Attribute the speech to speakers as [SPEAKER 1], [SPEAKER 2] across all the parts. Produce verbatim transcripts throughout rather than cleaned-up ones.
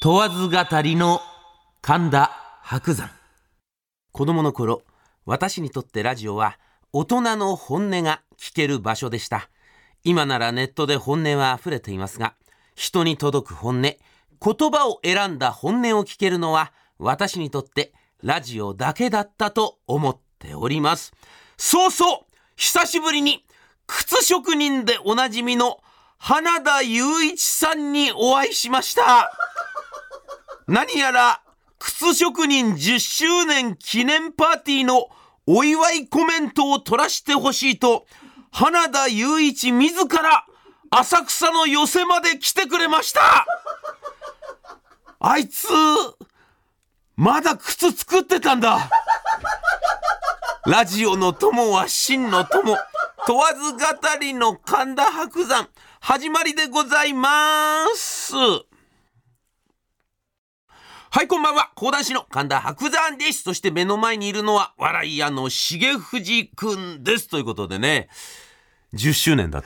[SPEAKER 1] 問わず語りの神田伯山。子供の頃、私にとってラジオは大人の本音が聞ける場所でした。今ならネットで本音は溢れていますが、人に届く本音、言葉を選んだ本音を聞けるのは私にとってラジオだけだったと思っております。そうそう、久しぶりに靴職人でおなじみの花田雄一さんにお会いしました。何やら靴職人じゅっしゅうねん記念パーティーのお祝いコメントを取らせてほしいと、花田雄一自ら浅草の寄席まで来てくれました。あいつまだ靴作ってたんだ。ラジオの友は真の友、問わず語りの神田伯山、始まりでございます。はい、こんばんは。講談師の神田伯山です。そして目の前にいるのは笑い屋の重藤くんです。ということでね、じゅっしゅうねんだって。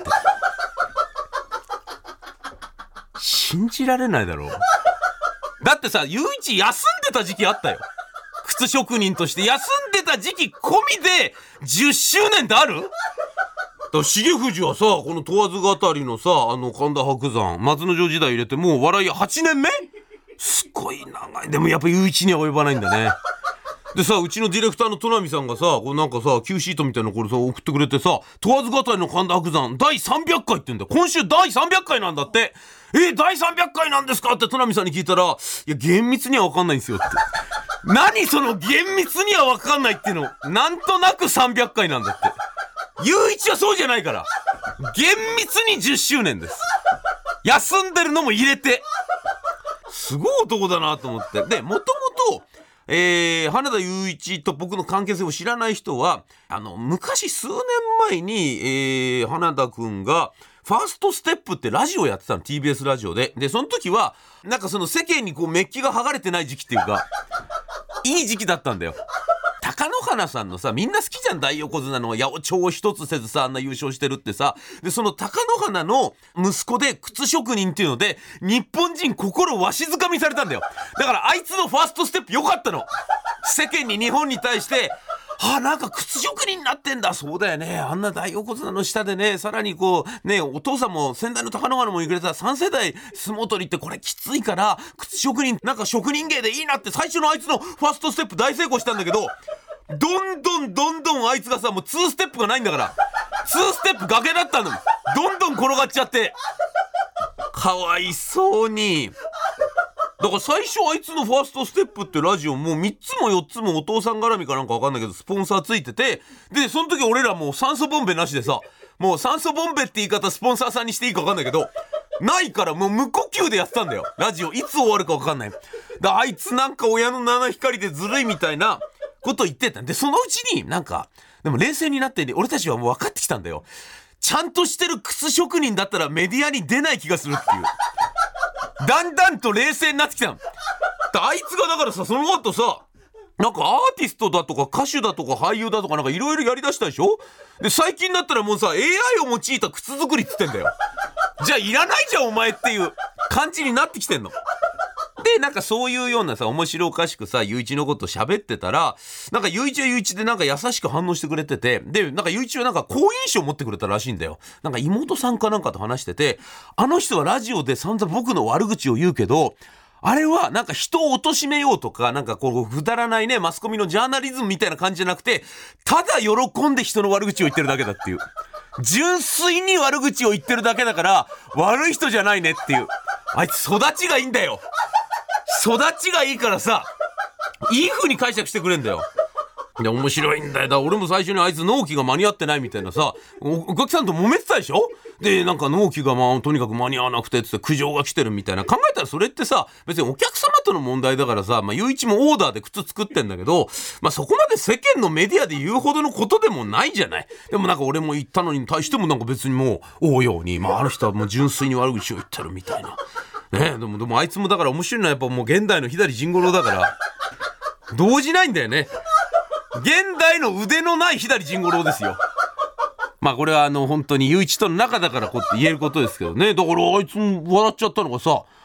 [SPEAKER 1] 信じられないだろう。だってさ、雄一休んでた時期あったよ。靴職人として休んでた時期込みでじゅっしゅうねんってある？だから重藤はさ、この問わず語りのさ、あの神田伯山、松之丞時代入れてもう笑い屋はちねんめ？すごい長い。でもやっぱ雄一には及ばないんだね。でさ、うちのディレクターの戸波さんがさ、こうなんかさ Q シートみたいなこれさ送ってくれてさ、問わず語りの神田伯山だいさんびゃっかいって言うんだよ。今週だいさんびゃっかいなんだって。えー、だいさんびゃっかいなんですかって戸波さんに聞いたら、いや厳密には分かんないんですよって。何その厳密には分かんないっていうの。なんとなくさんびゃっかいなんだって。雄一はそうじゃないから、厳密にじゅっしゅうねんです。休んでるのも入れて。すごい男だなと思って。で、もともと、えー、花田雄一と僕の関係性を知らない人は、あの、昔数年前に、えー、花田くんが、ファーストステップってラジオやってたの、ティービーエス ラジオで。で、その時は、なんかその世間にこうメッキが剥がれてない時期っていうか、いい時期だったんだよ。貴乃花さんのさ、みんな好きじゃん、大横綱の八百長一つせずさ、あんな優勝してるってさ。で、その貴乃花の息子で靴職人っていうので、日本人心わしづかみされたんだよ。だからあいつのファーストステップ良かったの。世間に日本に対して、あ、なんか靴職人になってんだ。そうだよね。あんな大横綱の下でね、さらにこう、ね、お父さんも先代の貴乃花もいくれたさん世代相撲取りってこれきついから、靴職人、なんか職人芸でいいなって最初のあいつのファーストステップ大成功したんだけど、どんどんどんどんあいつがさ、もうツーステップがないんだから、ツーステップ崖だったのに、どんどん転がっちゃって。かわいそうに。だから最初あいつのファーストステップってラジオもうみっつもよっつもお父さん絡みかなんかわかんないけどスポンサーついてて、でその時俺らもう酸素ボンベなしでさ、もう酸素ボンベって言い方スポンサーさんにしていいかわかんないけどないから、もう無呼吸でやってたんだよラジオ。いつ終わるかわかんない。だあいつなんか親の七光でずるいみたいなこと言ってたんで、そのうちになんかでも冷静になって、ね、俺たちはもう分かってきたんだよ。ちゃんとしてる靴職人だったらメディアに出ない気がするっていう。だんだんと冷静になってきたの。あいつがだからさ、その後さ、なんかアーティストだとか歌手だとか俳優だとかなんかいろいろやりだしたでしょ。で最近になったらもうさ エーアイ を用いた靴作りっつってんだよ。じゃあいらないじゃんお前っていう感じになってきてんの。でなんかそういうようなさ、面白おかしくさ雄一のこと喋ってたら、なんか雄一は雄一でなんか優しく反応してくれてて、でなんか雄一はなんか好印象を持ってくれたらしいんだよ。なんか妹さんかなんかと話してて、あの人はラジオで散々僕の悪口を言うけど、あれはなんか人を貶めようとか、なんかこうくだらないねマスコミのジャーナリズムみたいな感じじゃなくて、ただ喜んで人の悪口を言ってるだけだっていう、純粋に悪口を言ってるだけだから悪い人じゃないねっていう。あいつ育ちがいいんだよ。育ちがいいからさ、いい風に解釈してくれんだよ。で面白いんだよ。だ俺も最初にあいつ納期が間に合ってないみたいなさ、お, お客さんと揉めてたでしょ。でなんか納期がまあとにかく間に合わなくてって苦情が来てるみたいな。考えたらそれってさ、別にお客様との問題だからさ、まあ雄一もオーダーで靴作ってんだけど、まあそこまで世間のメディアで言うほどのことでもないじゃない。でもなんか俺も言ったのに対してもなんか別にもう応用に、まああの人はもう純粋に悪口を言ってるみたいなね。でもでもあいつもだから面白いのはやっぱもう現代の左甚五郎だから動じないんだよね。現代の腕のない左甚五郎ですよ。まあこれはあの本当に雄一との仲だからこうって言えることですけどね。だからあいつも笑っちゃったのがさ、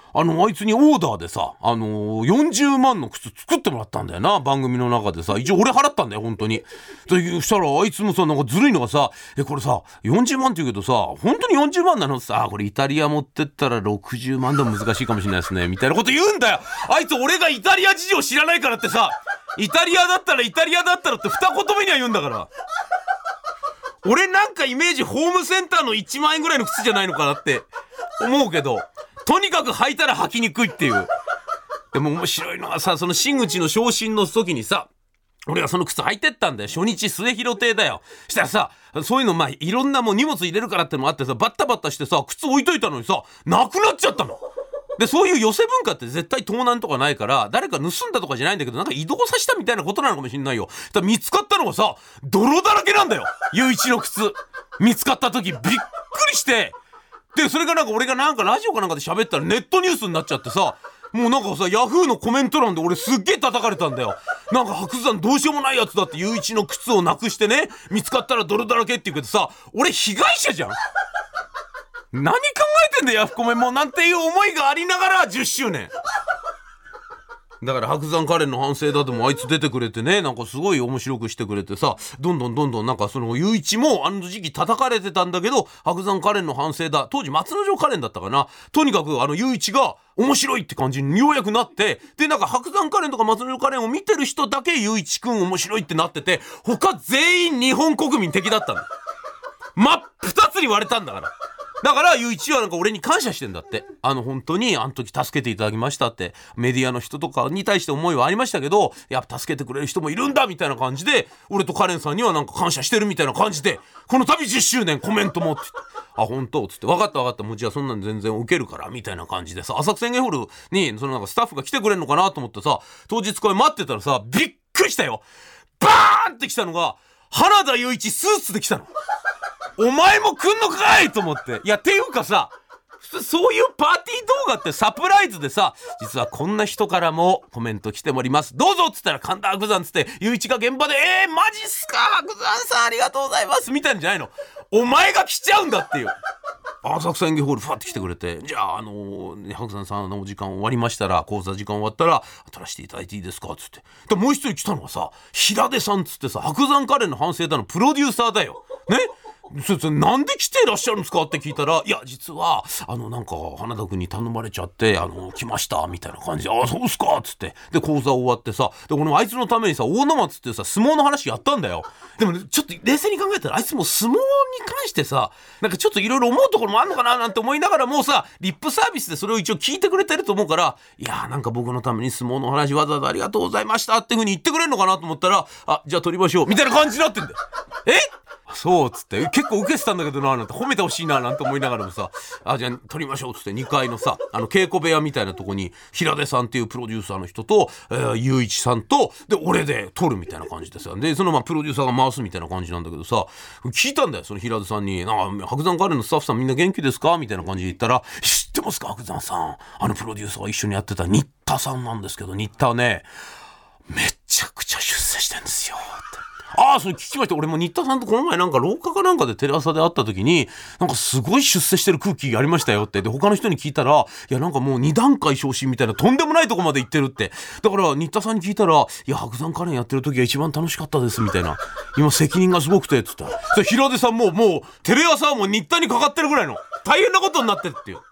[SPEAKER 1] あの、あいつにオーダーでさ、あのー、よんじゅうまんの靴作ってもらったんだよな、番組の中でさ。一応俺払ったんだよ、本当に。そしたら、あいつもさ、なんかずるいのがさ、え、これさ、よんじゅうまんって言うけどさ、本当によんじゅうまんなのさ、これイタリア持ってったらろくじゅうまんでも難しいかもしれないですね、みたいなこと言うんだよ。あいつ俺がイタリア事情知らないからってさ、イタリアだったらイタリアだったらって二言目には言うんだから。俺なんかイメージホームセンターのいちまんえんぐらいの靴じゃないのかなって思うけど、とにかく履いたら履きにくいっていう。でも面白いのはさ、その真口の昇進の時にさ、俺がその靴履いてったんだよ。初日末広亭だよ。したらさ、そういうのまあいろんなもう荷物入れるからってのもあってさ、バッタバッタしてさ、靴置いといたのにさ、なくなっちゃったの。で、そういう寄せ文化って絶対盗難とかないから、誰か盗んだとかじゃないんだけど、なんか移動させたみたいなことなのかもしんないよ。だから見つかったのがさ、泥だらけなんだよ。ゆういちの靴。見つかった時びっくりして、で、それがなんか俺がなんかラジオかなんかで喋ったらネットニュースになっちゃってさ、もうなんかさ、ヤフーのコメント欄で俺すっげえ叩かれたんだよ。なんか白山どうしようもないやつだって、ゆういちの靴をなくしてね、見つかったら泥だらけって言うけどさ、俺被害者じゃん。何考えてんだよヤフコメもなんていう思いがありながらじゅっしゅうねんだから白山カレンの反省だでもあいつ出てくれてね、なんかすごい面白くしてくれてさ、どんどんどんどんなんかそのゆういちもあの時期叩かれてたんだけど、白山カレンの反省だ、当時松之丞カレンだったかな、とにかくあのゆういちが面白いって感じにようやくなって、でなんか白山カレンとか松之丞カレンを見てる人だけゆういちくん面白いってなってて、他全員日本国民敵だったの。真っ二つに割れたんだから。だからゆういちはなんか俺に感謝してんだって。あの本当にあの時助けていただきましたって、メディアの人とかに対して思いはありましたけど、やっぱ助けてくれる人もいるんだみたいな感じで、俺とカレンさんにはなんか感謝してるみたいな感じで、この度じゅっしゅうねんコメントもってあ本当っつって、分かった分かった、もうじゃあそんなん全然受けるからみたいな感じでさ、浅草演芸ホールにそのなんかスタッフが来てくれるのかなと思ってさ、当日これ待ってたらさ、びっくりしたよ。バーンって来たのが原田雄一スーツで来たの。お前も来んのかいと思って。いやていうかさ、普通そういうパーティー動画ってサプライズでさ、実はこんな人からもコメント来ておりますどうぞっつったら、神田伯山っつって雄一が現場でえーマジっすか伯山さんありがとうございますみたいなんじゃないの。お前が来ちゃうんだっていう。浅草演芸ホールファって来てくれて、じゃああのー、白山さんのお時間終わりましたら、講座時間終わったら撮らせていただいていいですかっつって。でもう一人来たのはさ、平出さんっつってさ、白山カレンの反省だのプロデューサーだよね。それなんで来ていらっしゃるんですかって聞いたら、いや実はあのなんか花田君に頼まれちゃってあの来ましたみたいな感じで、あそうっすかっつって、で講座終わってさ、で俺もあいつのためにさ大野松ってさ相撲の話やったんだよ。でもね、ちょっと冷静に考えたらあいつも相撲に関してさ、なんかちょっといろいろ思うところもあんのかななんて思いながらもうさ、リップサービスでそれを一応聞いてくれてると思うから、いやーなんか僕のために相撲の話わざわざありがとうございましたって風に言ってくれるのかなと思ったら、あじゃあ撮りましょうみたいな感じになってんだよ。えそうっつって結構受けてたんだけどな、なんて褒めてほしいななんて思いながらもさ、あじゃあ撮りましょうっつってにかいのさ、あの稽古部屋みたいなとこに平出さんっていうプロデューサーの人と、えー、ゆういちさんとで俺で撮るみたいな感じでさ、でそのまあプロデューサーが回すみたいな感じなんだけどさ、聞いたんだよその平出さんに、なんか白山カレンのスタッフさんみんな元気ですかみたいな感じで言ったら、知ってますか白山さん、あのプロデューサーが一緒にやってた新田さんなんですけど、新田はねめちゃくちゃ出世してんですよって。ああそれ聞きました。俺も新田さんとこの前なんか廊下かなんかでテレ朝で会った時に、なんかすごい出世してる空気ありましたよって。で他の人に聞いたら、いやなんかもうに段階昇進みたいなとんでもないとこまで行ってるって。だから新田さんに聞いたら、いや白山カレンやってる時が一番楽しかったですみたいな、今責任がすごくてっつったら、それ平出さんももうテレ朝はもう新田にかかってるぐらいの大変なことになってるっていう。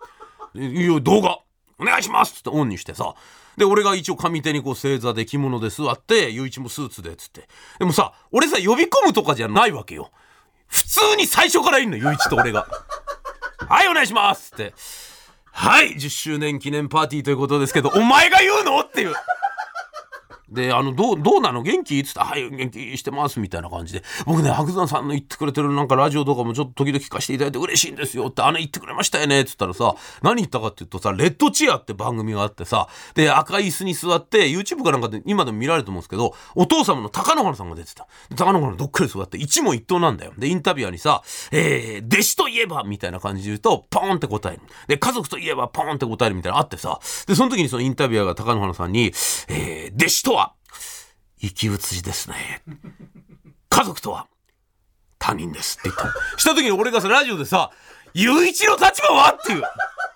[SPEAKER 1] いや動画お願いしますっつってオンにしてさ、で俺が一応上手にこう正座で着物で座って、ゆういちもスーツでっつって、でもさ俺さ呼び込むとかじゃないわけよ。普通に最初からいんのゆういちと俺がはいお願いしますって、はいじゅっしゅうねん記念パーティーということですけどお前が言うのっていう。であのどう、どうなの元気っつってはい元気してますみたいな感じで、僕ね白山さんの言ってくれてるなんかラジオとかもちょっと時々聞かせていただいて嬉しいんですよって、あの言ってくれましたよねっつったらさ、何言ったかって言うとさ、レッドチェアって番組があってさ、で赤い椅子に座って YouTube かなんかで今でも見られると思うんですけど、お父様の貴乃花さんが出てた。貴乃花どっかり座って一問一答なんだよ。でインタビュアーにさ、えー、弟子といえばみたいな感じで言うとポーンって答える、で家族といえばポーンって答えるみたいなのあってさ、でその時にそのインタビュアーが貴乃花さんに、えー、弟子とは生き写しですね、家族とは他人ですって言ったした時に俺がさラジオでさ、ゆういちの立場はっていう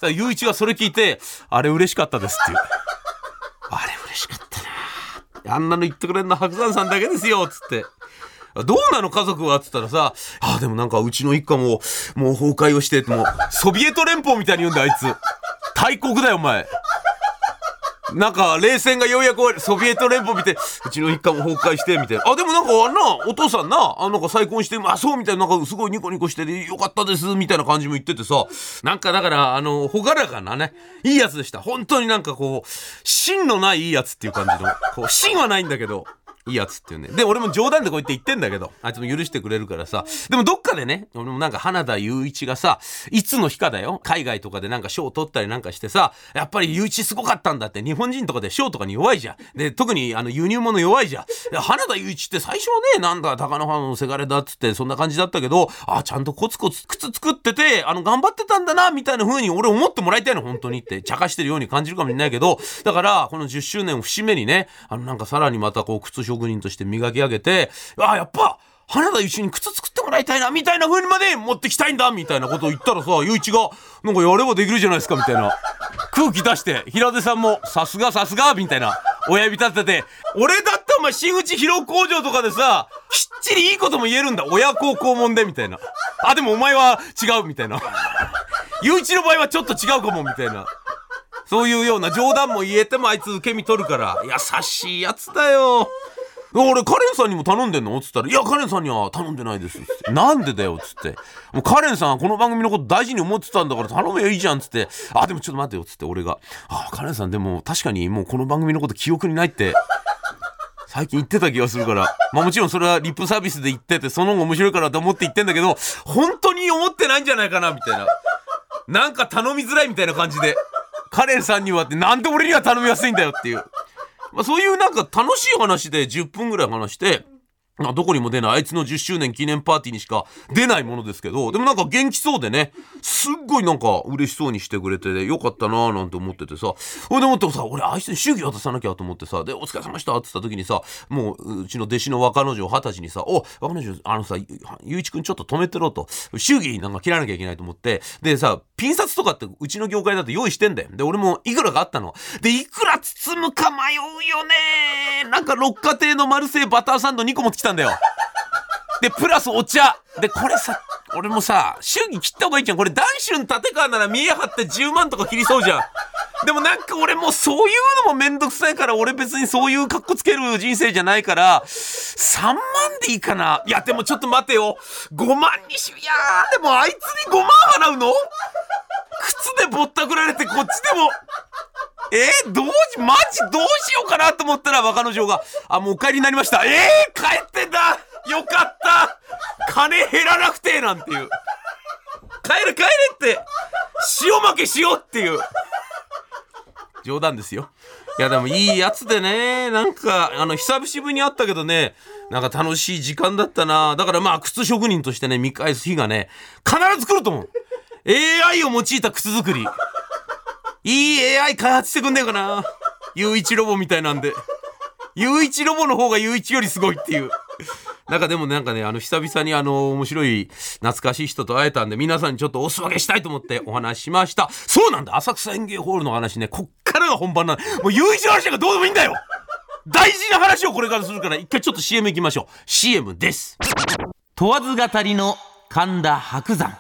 [SPEAKER 1] らゆういちがそれ聞いて、あれ嬉しかったですっていう。あれ嬉しかったな、あんなの言ってくれるの白山さんだけですよつって。どうなの家族はっつったらさ、あでもなんかうちの一家ももう崩壊をして、もうソビエト連邦みたいに言うんだあいつ。大国だよお前。なんか冷戦がようやく終わり、ソビエト連邦見てうちの一家も崩壊してみたいな。あでもなんかあんなお父さんな、あなんか再婚して、あそうみたいな、なんかすごいニコニコしててよかったですみたいな感じも言っててさ、なんかだからあの朗らかなねいいやつでした。本当になんかこう芯のないいいやつっていう感じの、こう芯はないんだけどいいやつっていうね。で俺も冗談でこうやって言ってんだけど、あいつも許してくれるからさ。でもどっかでね、俺もなんか花田雄一がさ、いつの日かだよ、海外とかでなんか賞を取ったりなんかしてさ、やっぱり雄一すごかったんだって。日本人とかで賞とかに弱いじゃん。で特にあの輸入物弱いじゃん。花田雄一って最初はね、なんだ高野花のせがれだっつってそんな感じだったけど、あちゃんとコツコツ靴作っててあの頑張ってたんだなみたいな風に俺思ってもらいたいの本当にって。茶化してるように感じるかもしれないけど、だからこのじゅっしゅうねんを節目にね、あのなんかさらにまたこう靴職人として磨き上げて、あやっぱ花田一緒に靴作ってもらいたいなみたいな風にまで持ってきたいんだみたいなことを言ったらさ、ゆういちがなんかやればできるじゃないですかみたいな空気出して、平出さんもさすがさすがみたいな親指立てて、俺だってお前新内広工場とかでさきっちりいいことも言えるんだ、親孝行もんでみたいな。あでもお前は違うみたいなゆういちの場合はちょっと違うかもみたいな、そういうような冗談も言えてもあいつ受け身取るから優しいやつだよ。俺カレンさんにも頼んでんのっつったら、いやカレンさんには頼んでないですっつって。なんでだよっつって。もうカレンさんはこの番組のこと大事に思ってたんだから頼めばいいじゃんっつって。あでもちょっと待ってよっつって、俺があカレンさんでも確かにもうこの番組のこと記憶にないって最近言ってた気がするから、まあもちろんそれはリップサービスで言っててその方が面白いからと思って言ってんだけど、本当に思ってないんじゃないかなみたいな、なんか頼みづらいみたいな感じで、カレンさんにはってなんで俺には頼みやすいんだよっていう、まあ、そういうなんか楽しい話でじゅっぷんぐらい話して、まあ、どこにも出ないあいつのじゅっしゅうねん記念パーティーにしか出ないものですけど、でもなんか元気そうでね、すっごいなんか嬉しそうにしてくれて、ね、よかったなーなんて思っててさ、ほいでもってさ、俺あいつに祝儀渡さなきゃと思ってさ、でお疲れ様でしたって言った時にさ、もううちの弟子の若之丞二十歳にさ、お若之丞あのさゆういちくんちょっと止めてろと、祝儀なんか切らなきゃいけないと思って、でさピン札とかってうちの業界だと用意してんだよ。で俺もいくらかあったので、いくら包むか迷うよね。なんか六花亭のマルセイバターサンドにこ持ってきたんだよ。でプラスお茶で、これさ俺もさ祝儀切った方がいいじゃん。これ談春立川なら見え張ってじゅうまんとか切りそうじゃん。でもなんか俺もうそういうのもめんどくさいから、俺別にそういうカッコつける人生じゃないからさんまんでいいかな。いやでもちょっと待てよ、ごまんにし、いやーでもあいつにごまん払うの、靴でぼったくられてこっちでもえー、どうしマジどうしようかなと思ったら若之丞があもうお帰りになりました。えー、帰ってんだよかった、金減らなくてなんていう、帰れ帰れって塩負けしようっていう冗談ですよ。いやでもいいやつでね、なんかあの久しぶりに会ったけどね、なんか楽しい時間だったな。だからまあ靴職人としてね見返す日がね必ず来ると思う。 エーアイ を用いた靴作り、いい エーアイ 開発してくんねえかな、ゆういちロボみたいなんで。ゆういちロボの方がゆういちよりすごいっていう。なんかでもなんかね、あの久々にあの面白い懐かしい人と会えたんで、皆さんにちょっとおすわけしたいと思ってお話ししました。そうなんだ、浅草園芸ホールの話ね、こっからが本番なんだ。もうゆういちの話なんかどうでもいいんだよ。大事な話をこれからするから、一回ちょっと シーエム 行きましょう。 シーエム です。問わず語りの神田伯山。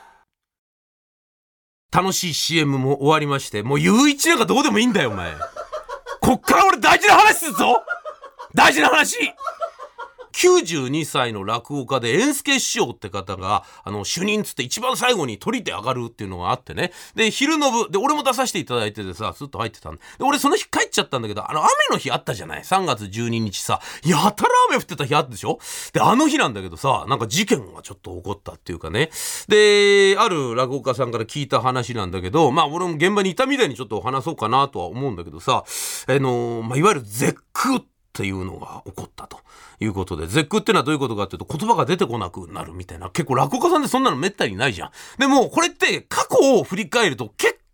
[SPEAKER 1] 楽しい シーエム も終わりまして、もうゆういちなんかどうでもいいんだよお前。こっから俺大事な話するぞ、大事な話。きゅうじゅうにさいの落語家で猿助師匠って方があの主任つって一番最後に取り手上がるっていうのがあってね、で昼の部で俺も出させていただいててさ、ずっと入ってたんで、で俺その日帰っちゃったんだけど、あの雨の日あったじゃない、さんがつじゅうににちさ、やたら雨降ってた日あったでしょ。であの日なんだけどさ、なんか事件がちょっと起こったっていうかね、である落語家さんから聞いた話なんだけど、まあ俺も現場にいたみたいにちょっと話そうかなとは思うんだけどさ、あのーまあ、いわゆる絶句っていうのが起こったということで、絶句ってのはどういうことかっていうと、言葉が出てこなくなるみたいな、結構落語家さんでそんなのめったにないじゃん。でもこれって過去を振り返ると結構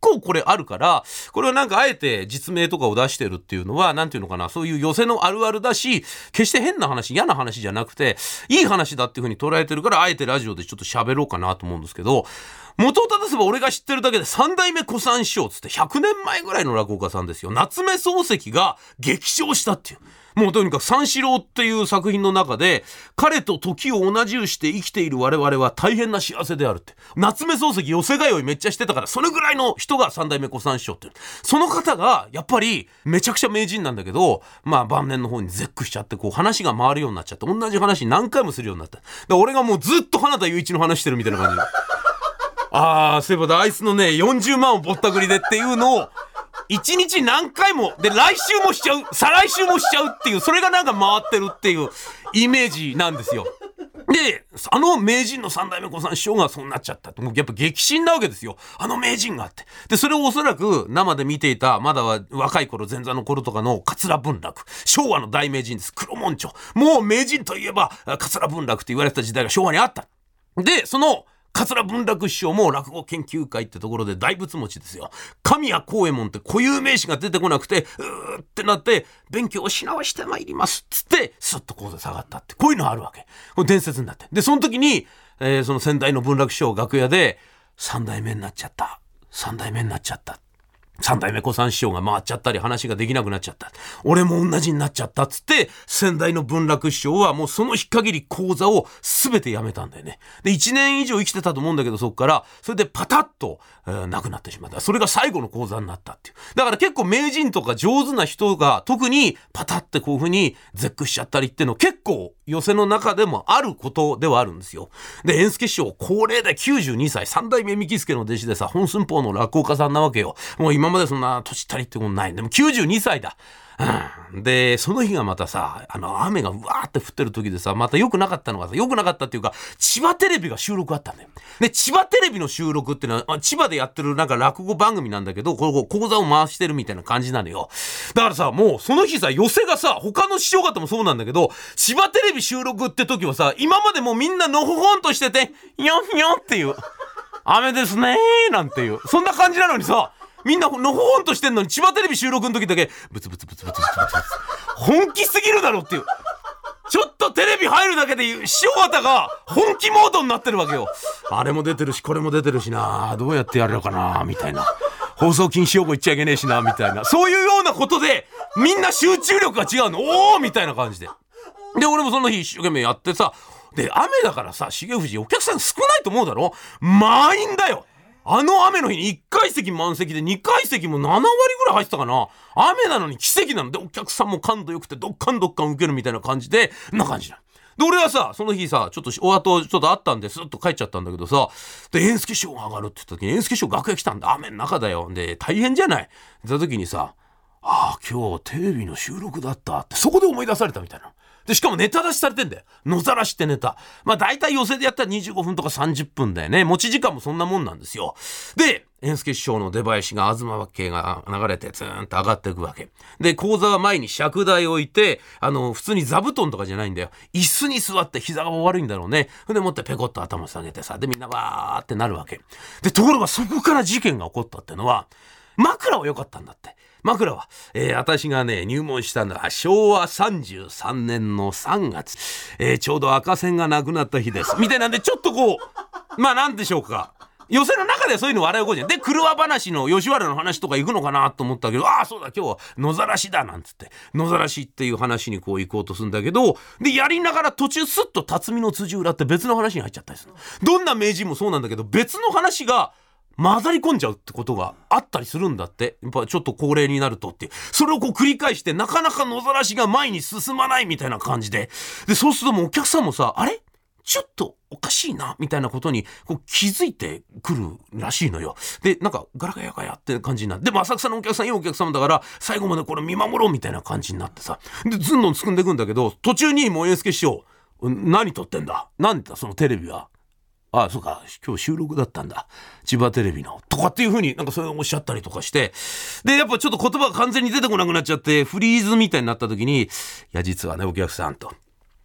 [SPEAKER 1] 構これあるから、これはなんかあえて実名とかを出してるっていうのは、なんていうのかな、そういう寄せのあるあるだし、決して変な話、嫌な話じゃなくて、いい話だっていう風に捉えてるから、あえてラジオでちょっと喋ろうかなと思うんですけど、元を正せば俺が知ってるだけで三代目小三師匠つってひゃくねんまえぐらいの落語家さんですよ。夏目漱石が激賞したっていう。もうとにかく三四郎っていう作品の中で、彼と時を同じうして生きている我々は大変な幸せであるって。夏目漱石寄せ通いめっちゃしてたから、それぐらいの人が三代目小三師匠っていう。その方がやっぱりめちゃくちゃ名人なんだけど、まあ晩年の方に絶句しちゃって、こう話が回るようになっちゃって、同じ話何回もするようになった。だから俺がもうずっと花田雄一の話してるみたいな感じ。ああ、そういえばあいつのね、よんじゅうまんをぼったくりでっていうのを、一日何回も、で、来週もしちゃう、再来週もしちゃうっていう、それがなんか回ってるっていうイメージなんですよ。で、あの名人の三代目小三師匠がそうなっちゃったって、もうやっぱ激震なわけですよ。あの名人があって。で、それをおそらく生で見ていた、まだは若い頃、前座の頃とかの桂文楽。昭和の大名人です。黒門町。もう名人といえば、桂文楽って言われてた時代が昭和にあった。で、その、桂文楽師匠も落語研究会ってところで大仏持ちですよ。神谷光右衛門って固有名詞が出てこなくて、うーってなって、勉強をし直してまいります。つって、スッと講座下がったって。こういうのあるわけ。これ伝説になって。で、その時に、えー、その先代の文楽師匠楽屋で、三代目になっちゃった。三代目になっちゃった。三代目小三師匠が回っちゃったり話ができなくなっちゃった。俺も同じになっちゃったっつって、先代の文楽師匠はもうその日限り講座を全てやめたんだよね。で、一年以上生きてたと思うんだけど、そっから、それでパタッと、えー、亡くなってしまった。それが最後の講座になったっていう。だから結構名人とか上手な人が特にパタッてこういう風に絶句しちゃったりっていうの結構寄せの中でもあることではあるんですよ。で、猿助師匠、高齢できゅうじゅうにさい、三代目三木助の弟子でさ、本寸法の落語家さんなわけよ。もう今までそんな年足りってことない。でもきゅうじゅうにさいだ。うん、で、その日がまたさ、あの、雨がうわーって降ってる時でさ、また良くなかったのがさ、良くなかったっていうか、千葉テレビが収録あったんだよ。で、千葉テレビの収録ってのは、千葉でやってるなんか落語番組なんだけど、こう講座を回してるみたいな感じなのよ。だからさ、もうその日さ、寄せがさ、他の師匠方もそうなんだけど、千葉テレビ収録って時はさ、今までもうみんなのほほんとしてて、よんよんっていう、雨ですねーなんていう、そんな感じなのにさ、みんなのほほんとしてんのに、千葉テレビ収録の時だけブツブツブツブツブツブツ本気すぎるだろっていう、ちょっとテレビ入るだけで師匠方が本気モードになってるわけよ。あれも出てるしこれも出てるしな、どうやってやるのかなみたいな、放送禁止用語言っちゃいけねえしなみたいな、そういうようなことでみんな集中力が違うの。おーみたいな感じで、で俺もその日一生懸命やってさ、で雨だからさ、重藤お客さん少ないと思うだろ、満員だよ。あの雨の日にいっかい席満席でにかい席もななわりぐらい入ってたかな。雨なのに奇跡なので、お客さんも感度良くてどっかんどっかん受けるみたいな感じで、んな感じなで、俺はさ、その日さ、ちょっとお後ちょっとあったんでスッと帰っちゃったんだけどさ、で猿助師匠が上がるって言った時に、猿助師匠楽屋来たんだ。雨の中だよ。で大変じゃない。でた時にさ、ああ今日テレビの収録だったってそこで思い出されたみたいな。でしかもネタ出しされてんだよ。野ざらしってネタ。まあ大体寄せでやったらにじゅうごふんとかさんじゅっぷんだよね。持ち時間もそんなもんなんですよ。で、猿助師匠の出囃子が東和系が流れてツーンと上がっていくわけ。で、講座は前に尺台を置いて、あの、普通に座布団とかじゃないんだよ。椅子に座って膝が悪いんだろうね。でもってペコッと頭下げてさ、でみんなわーってなるわけ。で、ところがそこから事件が起こったってのは、枕は良かったんだって。枕は、えー、私がね入門したのはしょうわさんじゅうさんねんのさんがつ、えー、ちょうど赤線がなくなった日ですみたいなんで、ちょっとこうまあなんでしょうか、寄せの中ではそういうの笑い起こるじゃん。で、車話の吉原の話とか行くのかなと思ったけど、ああそうだ今日は野ざらしだなんつって野ざらしっていう話にこう行こうとするんだけど、でやりながら途中スッと辰巳の辻裏って別の話に入っちゃったりする。どんな名人もそうなんだけど、別の話が混ざり込んじゃうってことがあったりするんだって。やっぱちょっと高齢になるとっていう、それをこう繰り返してなかなか野ざらしが前に進まないみたいな感じで、でそうするともうお客さんもさ、あれちょっとおかしいなみたいなことにこう気づいてくるらしいのよ。でなんかガラガヤガヤって感じになって、でも浅草のお客さんいいお客様だから最後までこれ見守ろうみたいな感じになってさ、でずんどんつくんでいくんだけど、途中にもう猿助師匠何撮ってんだ、何だそのテレビは、ああそうか今日収録だったんだ千葉テレビのとかっていう風になんかそれをおっしゃったりとかして、でやっぱちょっと言葉が完全に出てこなくなっちゃってフリーズみたいになった時に、いや実はねお客さんと、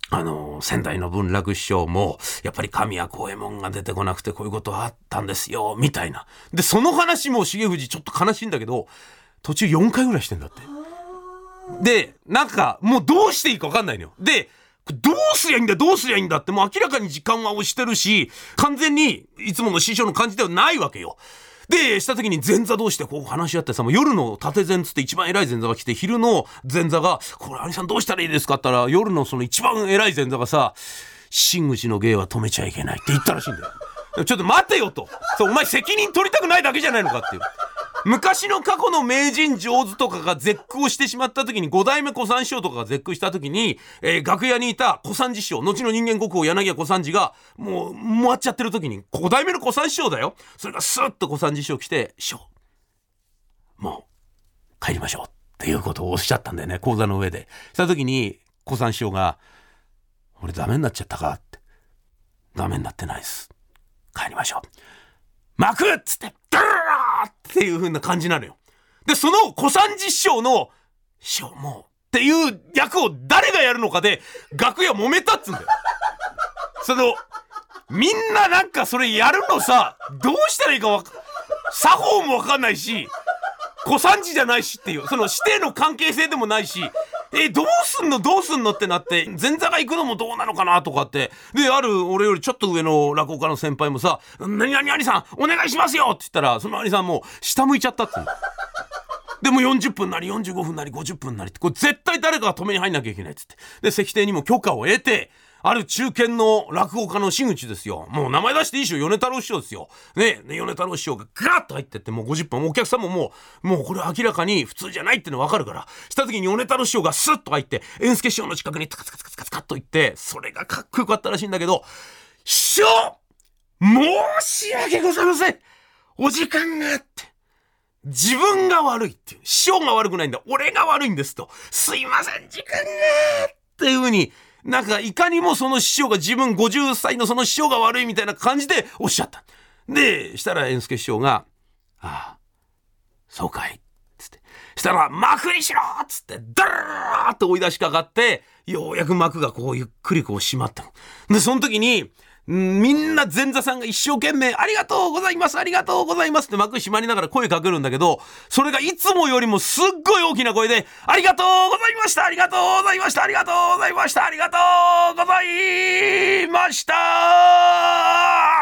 [SPEAKER 1] あの先代の文楽師匠もやっぱり神谷幸右衛門が出てこなくてこういうことはあったんですよみたいな。でその話も重藤ちょっと悲しいんだけど途中よんかいぐらいしてんだって。でなんかもうどうしていいか分かんないのよ。でどうすりゃいいんだどうすりゃいいんだってもう明らかに時間は押してるし完全にいつもの師匠の感じではないわけよ。でした時に前座同士でこう話し合ってさ、もう夜の縦前つって一番偉い前座が来て、昼の前座がこれ兄さんどうしたらいいですかって言ったら、夜のその一番偉い前座がさ、真打ちの芸は止めちゃいけないって言ったらしいんだよ。ちょっと待てよと、そうお前責任取りたくないだけじゃないのかっていう。昔の過去の名人上手とかが絶句をしてしまった時に、五代目小三師匠とかが絶句した時に、えー、楽屋にいた小三治師匠、後の人間国宝柳家小三治がもう終わっちゃってる時に、五代目の小三師匠だよ、それがスッと小三治師匠来て、師匠もう帰りましょうっていうことをおっしゃったんだよね、講座の上で。した時に小三師匠が、俺ダメになっちゃったかって。ダメになってないです、帰りましょう、幕っつってダーっていう風な感じなのよ。でその小三治師匠の師匠もうっていう役を誰がやるのかで楽屋揉めたっつうんだよ。そのみんななんかそれやるのさ、どうしたらいいかわか作法もわかんないし、小三治じゃないしっていう、その師弟の関係性でもないし、えどうすんのどうすんのってなって、前座が行くのもどうなのかなとかって。である俺よりちょっと上の落語家の先輩もさ、何々兄さんお願いしますよって言ったら、その兄さんも下向いちゃったっつうの。でもよんじゅっぷんなりよんじゅうごふんなりごじゅっぷんなりって、これ絶対誰かが止めに入んなきゃいけないっつって、で石庭にも許可を得て、ある中堅の落語家の真打ちですよ、もう名前出していいでしょ、米太郎師匠ですよね。で米太郎師匠がガーッと入ってって、もうごじゅっぷん、お客さんももうもうこれ明らかに普通じゃないっての分かるから、した時に米太郎師匠がスッと入って猿助師匠の近くにツカツカツカツカツカッと行って、それがかっこよかったらしいんだけど、師匠申し訳ございません、お時間があって自分が悪いっていう、師匠が悪くないんだ俺が悪いんですと、すいません時間がっていう風に、なんかいかにもその師匠が自分ごじゅっさいのその師匠が悪いみたいな感じでおっしゃった。でしたら猿助師匠が、ああそうかいっつって、したら幕にしろっつってダーッと追い出しかかって、ようやく幕がこうゆっくりこう閉まったの。でその時にみんな前座さんが一生懸命ありがとうございますありがとうございますって幕閉まりながら声かけるんだけど、それがいつもよりもすっごい大きな声で、ありがとうございましたありがとうございましたありがとうございましたありがとうございました。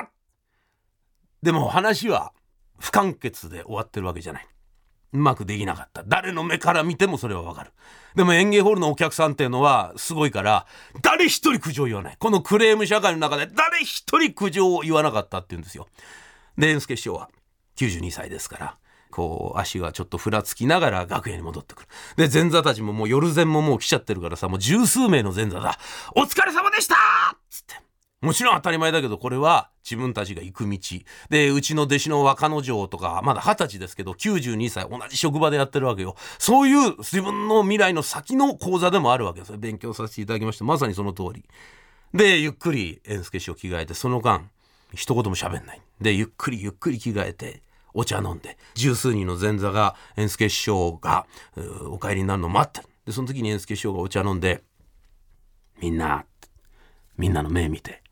[SPEAKER 1] でも話は不完結で終わってるわけじゃない。うまくできなかった。誰の目から見てもそれはわかる。でも演芸ホールのお客さんっていうのはすごいから、誰一人苦情言わない。このクレーム社会の中で誰一人苦情を言わなかったって言うんですよ。で猿助師匠はきゅうじゅうにさいですから、こう足がちょっとふらつきながら楽屋に戻ってくる。で前座たちももう夜前ももう来ちゃってるからさ、もう十数名の前座だ、お疲れ様でしたっつって、もちろん当たり前だけど、これは自分たちが行く道で、うちの弟子の若之丞とかまだはたちですけどきゅうじゅうにさい、同じ職場でやってるわけよ。そういう自分の未来の先の講座でもあるわけですよ。勉強させていただきました。まさにその通りで、ゆっくり猿助師匠着替えて、その間一言も喋んないで、ゆっくりゆっくり着替えてお茶飲んで、十数人の前座が猿助師匠がお帰りになるのを待ってる。でその時に猿助師匠がお茶飲んで、みんなみんなの目見て、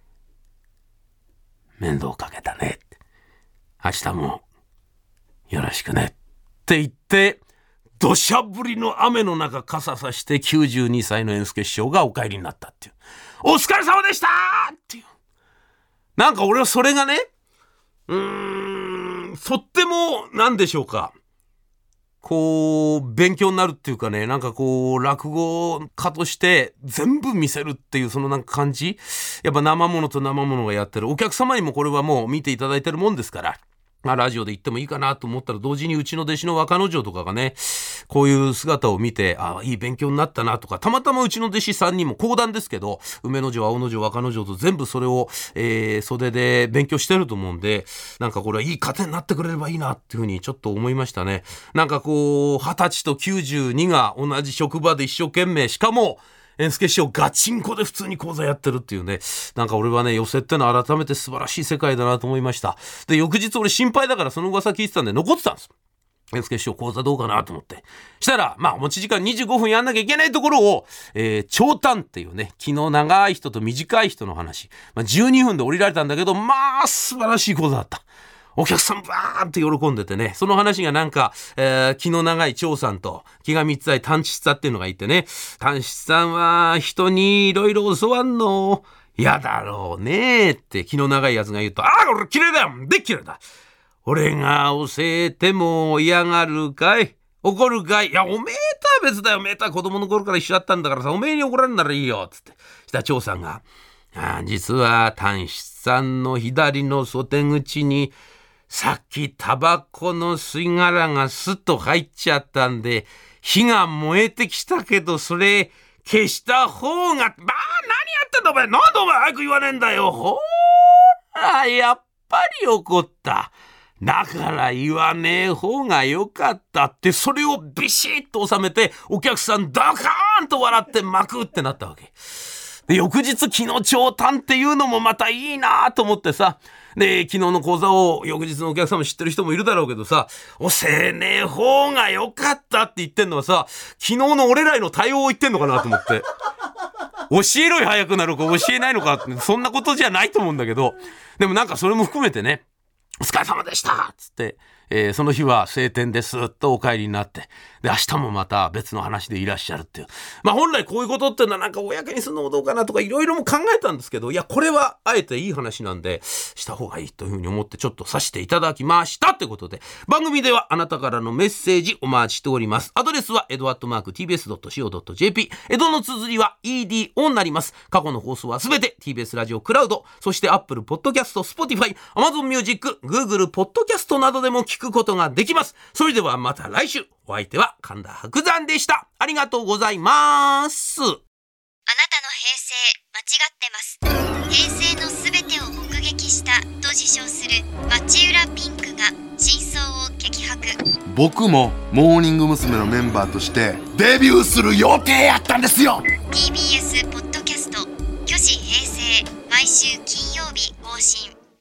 [SPEAKER 1] 面倒かけたね、明日もよろしくねって言って、土砂降りの雨の中傘さしてきゅうじゅうにさいの猿助師匠がお帰りになったっていう、お疲れ様でしたっていう、なんか俺はそれがね、うーんとってもなんでしょうか、こう勉強になるっていうかね、なんかこう落語家として全部見せるっていうそのなんか感じ、やっぱ生ものと生ものがやってる、お客様にもこれはもう見ていただいてるもんですから、まあ、ラジオで言ってもいいかなと思ったら、同時にうちの弟子の若之丞とかがね、こういう姿を見て、ああいい勉強になったなとか、たまたまうちの弟子さんにも講談ですけど、梅之丞青之丞若之丞と全部それを、えー、袖で勉強してると思うんで、なんかこれはいい糧になってくれればいいなっていうふうにちょっと思いましたね。なんかこうはたちときゅうじゅうにが同じ職場で一生懸命、しかも猿助師匠ガチンコで普通に講座やってるっていうね、なんか俺はね、寄席ってのは改めて素晴らしい世界だなと思いました。で翌日俺心配だからその噂聞いてたんで残ってたんです。 猿之助師匠講座どうかなと思って。したら、まあ、持ち時間にじゅうごふんやんなきゃいけないところを、えー、長短っていうね、気の長い人と短い人の話。まあ、じゅうにふんで降りられたんだけど、まあ、素晴らしい講座だった。お客さんバーンと喜んでてね、その話がなんか、えー、気の長い長さんと気が三つ合い短七さっていうのがいてね、短七さんは人にいろいろ教わんの嫌だろうねって気の長いやつが言うと、ああ、俺嫌いだよでっ嫌いだ。俺が教えても嫌がるかい怒るかいいや、おめえとは別だよ。おめえとは子供の頃から一緒だったんだからさ、おめえに怒られるならいいよ。つって。したら長さんが、あ実は短七さんの左の袖口に、さっきタバコの吸い殻がスッと入っちゃったんで、火が燃えてきたけど、それ消した方が、まあ何やってんだお前。なんでお前早く言わねえんだよ。ほら、やっぱり怒った。だから言わねえ方がよかったって、それをビシッと収めて、お客さんドカーンと笑って巻くってなったわけ。で、翌日気の長短っていうのもまたいいなと思ってさ、で、昨日の講座を翌日のお客さんも知ってる人もいるだろうけどさ、教えねえ方がよかったって言ってんのはさ、昨日の俺らへの対応を言ってんのかなと思って。教えろよ早くなるか教えないのかって、そんなことじゃないと思うんだけど、でもなんかそれも含めてね、お疲れ様でしたつって、えー、その日は晴天ですっとお帰りになって、で明日もまた別の話でいらっしゃるっていう。まあ本来こういうことってのはなんか公にするのもどうかなとかいろいろも考えたんですけど、いやこれはあえていい話なんでした方がいいというふうに思ってちょっとさせていただきましたってことで、番組ではあなたからのメッセージお待ちしております。アドレスはエドアットマーク ティービーエスドットシーオードットジェーピー、 江戸の綴りは イーディーオー になります。過去の放送はすべて ティービーエス ラジオクラウド、そして Apple Podcast、Spotify、Amazon Music、Google Podcast などでも聞くことができます。それではまた来週。お相手は神田伯山でした。ありがとうございます。あなたの平
[SPEAKER 2] 成間違ってます。平成のすべてを目撃したと自称する町浦ピンクが真相を激白。
[SPEAKER 3] 僕もモーニング娘。のメンバーとしてデビューする予定やったんですよ。
[SPEAKER 2] ティービーエス ポッドキャスト、巨子平成、毎週金曜日更新。